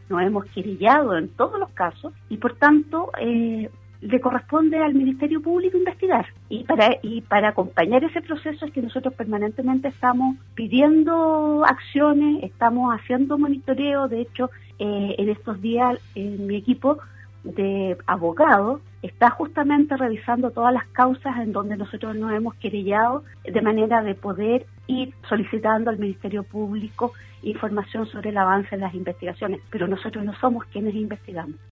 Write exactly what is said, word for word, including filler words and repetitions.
nos hemos querellado en todos los casos y por tanto eh, le corresponde al Ministerio Público investigar. Y para y para acompañar ese proceso es que nosotros permanentemente estamos pidiendo acciones, estamos haciendo monitoreo. De hecho, eh, en estos días eh, mi equipo de abogados está justamente revisando todas las causas en donde nosotros nos hemos querellado, de manera de poder ir solicitando al Ministerio Público información sobre el avance de las investigaciones, pero nosotros no somos quienes investigamos.